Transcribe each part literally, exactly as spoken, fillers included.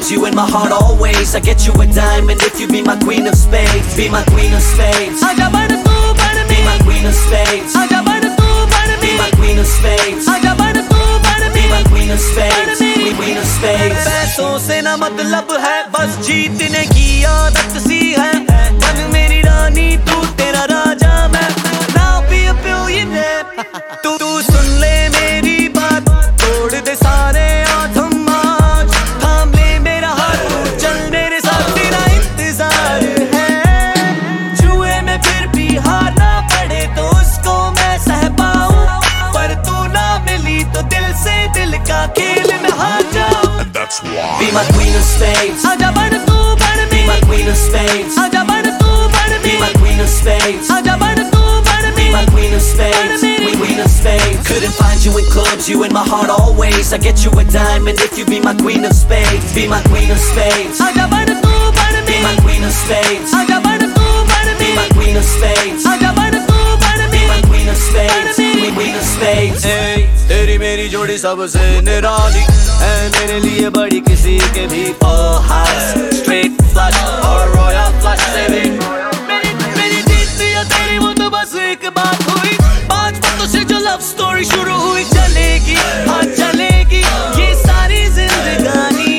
clubs, you in my heart always. I get you a diamond if you be my queen of spades. Be my queen of spades. Aaja ban tu ban me. Be my queen of spades. Aaja ban tu ban me. Be my queen of spades. Aaja ban tu ban me. Be my queen of spades. Queen of spades. पैसों से ना मतलब है, बस जीतने की आदत सी है. बन मेरी रानी तू, तेरा राजा मैं. Now be a billionaire. तू तू सुन ले मेरी बात, तोड़ दे सारे आथम आज. थाम ले मेरा हाथ, चल मेरे साथ, तेरा इंतजार है. जुए में फिर भी हारना पड़े तो उसको मैं सह पाऊं, पर तू ना मिली तो दिल से दिल का खेल में हार जाऊं. Be my queen of spades. Aaja ban tu ban me. Be my queen of spades. Aaja ban tu ban me. Be my queen of spades. Aaja ban tu ban me. Be my queen of spades. Queen of spades. Couldn't find you in clubs, you in my heart always. I get you a diamond if you be my queen of spades. Be my queen of spades. Aaja ban tu ban me. Be my queen of spades. Aaja ban tu ban me. Be my queen of spades. Aaja ban tu ban me. Be my queen of spades. Queen of spades. Hey, तेरी मेरी जोड़ी सबसे निराली है, मेरे लिए बड़ी किसी के भी. Full house, straight flush और royal flush baby. मेरी मेरी जीत दिया तेरी वो तो बस एक बात हुई. पांच बातों से जो लव स्टोरी शुरू हुई, चलेगी हाँ चलेगी ये सारी जिंदगानी.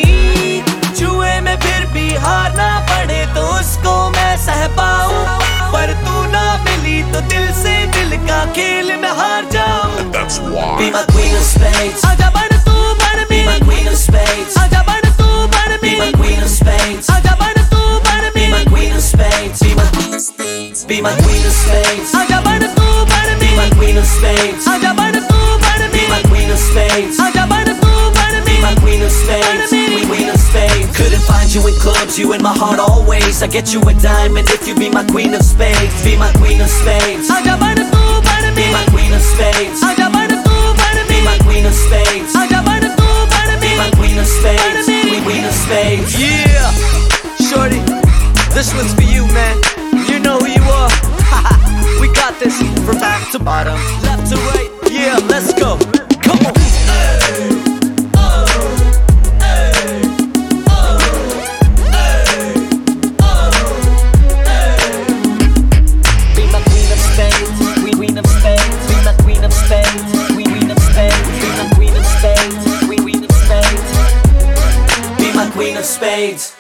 जुए में फिर भी हारना पड़े तो उसको मैं सह पाऊं, पर तू ना मिली तो दिल से दिल का खेल में हार जाऊं. Be my queen of spades. Aaja ban tu ban me. Be my queen of spades. Aaja ban tu ban me. Be my queen of spades. Aaja ban tu ban me. Be my queen of spades. Be my queen of spades. Be my queen of spades. Aaja ban tu ban me. Be my queen of spades. Aaja ban tu ban me. Be my queen of spades. Aaja ban tu ban me. Be my queen of spades. Queen of spades. Couldn't find you in clubs, you in my heart always. I get you a diamond if you be my queen of spades. Be my queen of spades. Aaja ban tu ban me. Be my queen of spades. Aaja ban tu ban me. Be my queen of spades. Aaja ban tu ban me. Be my queen of spades. Queen of spades. Yeah, shorty, this one's for you, man. You know who you are. We got this from top to bottom, left to right. Yeah, let's go. Come on. Queen of spades.